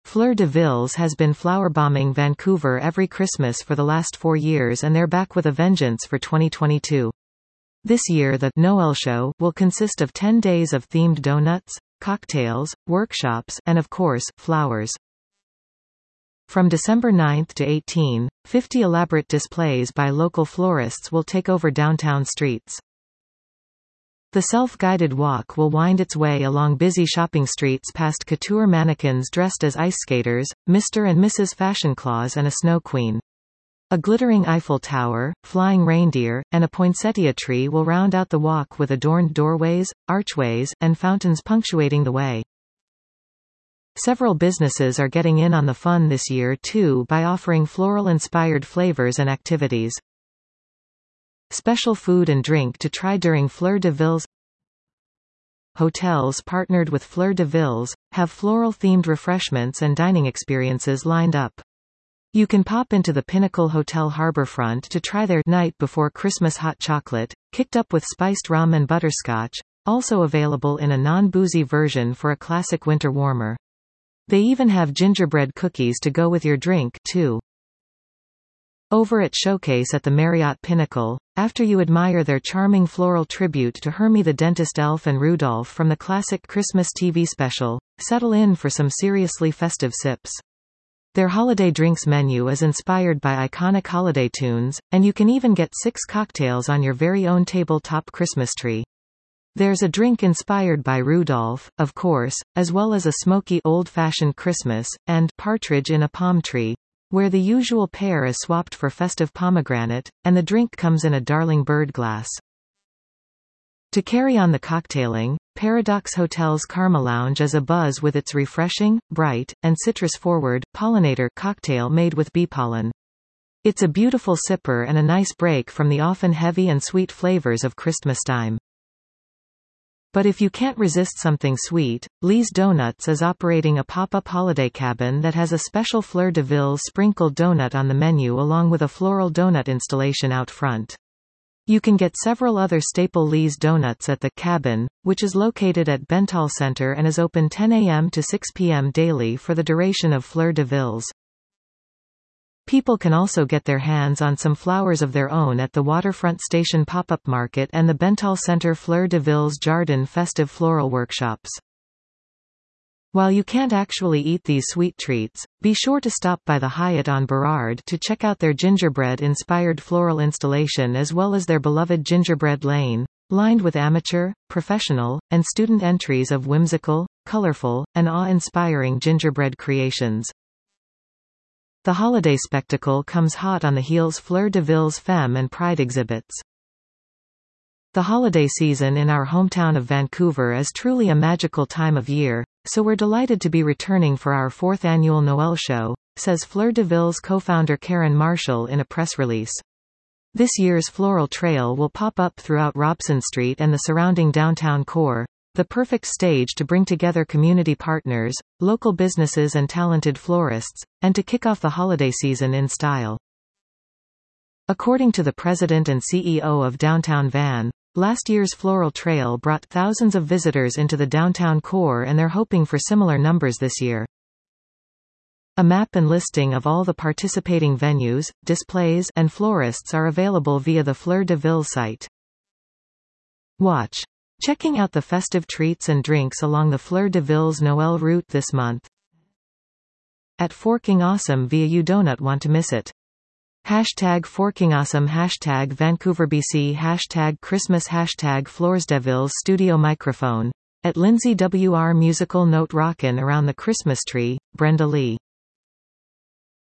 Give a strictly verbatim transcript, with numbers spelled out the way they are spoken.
Fleur de Villes has been flower bombing Vancouver every Christmas for the last four years and they're back with a vengeance for twenty twenty-two. This year the Noël Show will consist of ten days of themed donuts, cocktails, workshops, and of course, flowers. From December ninth to eighteenth, fifty elaborate displays by local florists will take over downtown streets. The self-guided walk will wind its way along busy shopping streets past couture mannequins dressed as ice skaters, Mister and Missus Fashion Claus and a snow queen. A glittering Eiffel Tower, flying reindeer, and a poinsettia tree will round out the walk with adorned doorways, archways, and fountains punctuating the way. Several businesses are getting in on the fun this year too by offering floral-inspired flavors and activities. Special food and drink to try during Fleur de Villes. Hotels partnered with Fleur de Villes have floral-themed refreshments and dining experiences lined up. You can pop into the Pinnacle Hotel Harbourfront to try their night before Christmas hot chocolate, kicked up with spiced rum and butterscotch, also available in a non-boozy version for a classic winter warmer. They even have gingerbread cookies to go with your drink, too. Over at Showcase at the Marriott Pinnacle, after you admire their charming floral tribute to Hermie the Dentist Elf and Rudolph from the classic Christmas T V special, settle in for some seriously festive sips. Their holiday drinks menu is inspired by iconic holiday tunes, and you can even get six cocktails on your very own tabletop Christmas tree. There's a drink inspired by Rudolph, of course, as well as a smoky old-fashioned Christmas, and partridge in a palm tree, where the usual pear is swapped for festive pomegranate, and the drink comes in a darling bird glass. To carry on the cocktailing, Paradox Hotel's Karma Lounge is abuzz with its refreshing, bright, and citrus-forward, pollinator cocktail made with bee pollen. It's a beautiful sipper and a nice break from the often heavy and sweet flavors of Christmastime. But if you can't resist something sweet, Lee's Donuts is operating a pop-up holiday cabin that has a special Fleur de Villes sprinkled donut on the menu along with a floral donut installation out front. You can get several other staple Lee's Donuts at the cabin, which is located at Bentall Center and is open ten a m to six p m daily for the duration of Fleur de Villes. People can also get their hands on some flowers of their own at the Waterfront Station Pop-Up Market and the Bentall Center Fleur de Villes Jardin Festive Floral Workshops. While you can't actually eat these sweet treats, be sure to stop by the Hyatt on Burrard to check out their gingerbread-inspired floral installation as well as their beloved Gingerbread Lane, lined with amateur, professional, and student entries of whimsical, colorful, and awe-inspiring gingerbread creations. The holiday spectacle comes hot on the heels Fleur de Villes Femme and Pride exhibits. The holiday season in our hometown of Vancouver is truly a magical time of year, so we're delighted to be returning for our fourth annual Noël Show, says Fleur de Villes co-founder Karen Marshall in a press release. This year's floral trail will pop up throughout Robson Street and the surrounding downtown core, the perfect stage to bring together community partners, local businesses and talented florists, and to kick off the holiday season in style. According to the president and C E O of Downtown Van, last year's floral trail brought thousands of visitors into the downtown core and they're hoping for similar numbers this year. A map and listing of all the participating venues, displays, and florists are available via the Fleur de Villes site. Watch. Checking out the festive treats and drinks along the Fleur de Villes Noël route this month. At Forking Awesome via You Donut Want to Miss It. Hashtag Forking Awesome Hashtag Vancouver B C Hashtag Christmas Hashtag Floresdevilles Studio Microphone. At Lindsay W R Musical Note Rockin' Around the Christmas Tree, Brenda Lee.